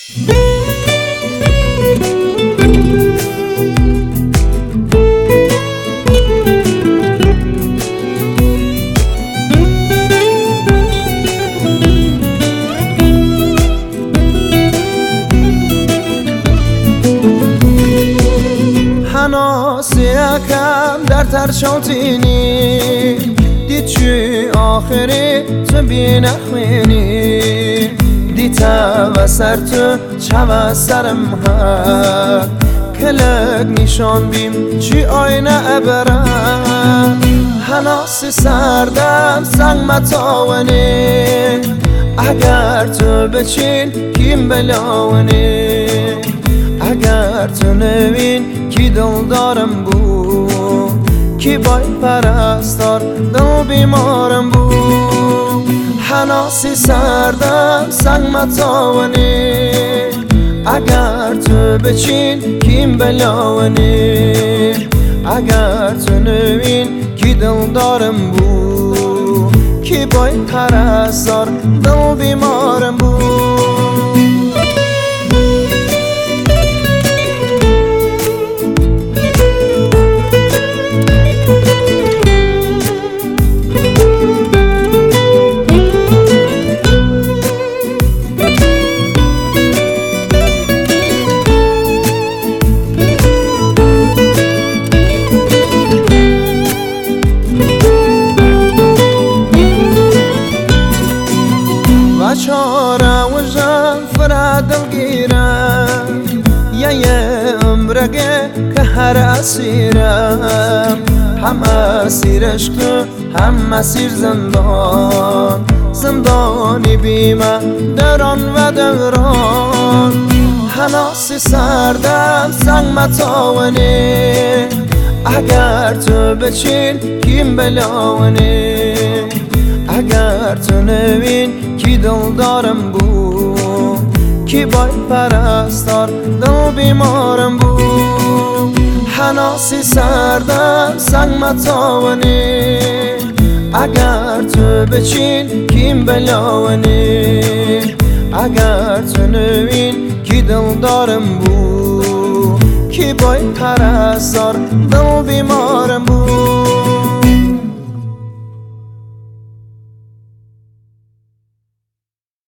ناسیکم در ترشاتینی دی چی آخری تو بی نخوینی دی تا و سر تو چه و سرم هر کلک نشان بیم چی آینه ابرم هناسی سردم سنگ متاونی اگر تو بچین کیم بلاونی اگر تو نوین کی دل دارم بود کی بای پرستار دل بیمارم بود هناسی سردم سنگ متاونی اگر تو بچین کیم بلاونی اگر تو نوین کی دل دارم بود کی بای پرستار دل بیمارم بود چاره و جان فرادم گیرم یه عمرگه که هر اسیرم هم اسیرش تو هم اسیر زندان زندانی بیمه دران و دوران هناسی سردم سنگ متاونی اگر تو بچین کیم بلاونی اگر تو نوین کی دل دارم بود کی بای پرستار دل بیمارم بود هناسی سردم سنگ متاونی اگر تو بچین کیم بلاونی اگر تو نوین کی دل دارم بود کی بای پرستار دل بیمارم بود